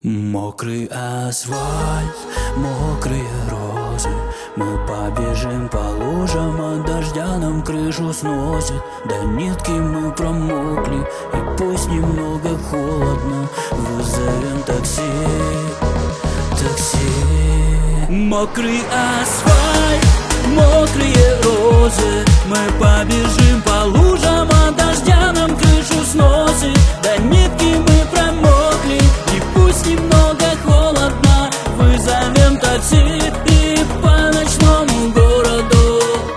Мокрый асфальт, мокрые розы. Мы побежим по лужам, а дождя нам крышу сносит. До нитки мы промокли, и пусть немного холодно, вызовем такси, такси. Мокрый асфальт, мокрые розы. Мы побежим по лужам, а дождя нам крышу сносит. До нитки мы промокли, и пусть немного холодно, вызовем такси и по ночному городу.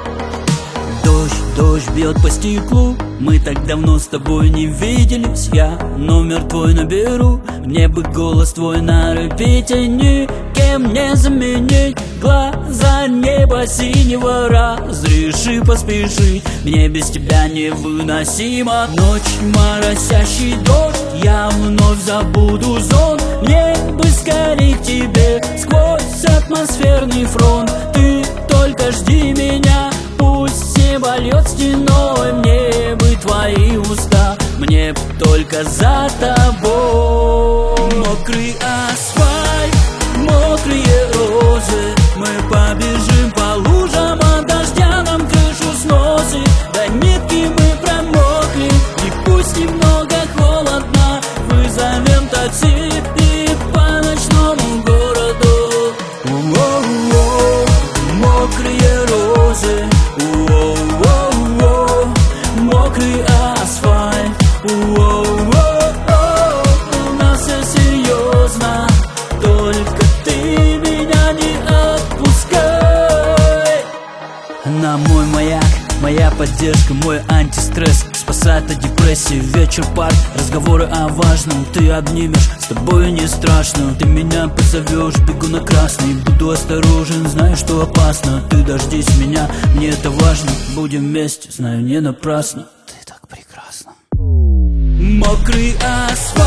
Дождь бьет по стеклу. Мы так давно с тобой не виделись. Я номер твой наберу. Мне бы голос твой на репите, никем не заменить. Глаза неба синего, разреши поспешить. Мне без тебя невыносимо. Ночь, моросящий дождь, я вновь забуду зон. Мне бы скорей к тебе сквозь атмосферный фронт. Ты только жди меня, пусть небо льет стеной. Мне бы твои уста, мне б только за тобой. Мокрый асфальт, мокрые розы. Мы побежим по лужам, а дождя нам крышу сносит. До нитки мы промокли, и пусть немного холодно, вызовем такси и по ночному городу. Воу-воу, мокрые розы. Воу-воу, мокрый асфальт. Воу-воу, у нас все серьезно, только ты меня не отпускай. Она мой маяк, моя поддержка, мой антистресс. Спасает от депрессии вечер, парк, разговоры о важном. Ты обнимешь, с тобой не страшно. Ты меня позовешь, бегу на красный. Буду осторожен, знаю, что опасно. Ты дождись меня, мне это важно. Будем вместе, знаю, не напрасно. Ты так прекрасна. Мокрый асфальт.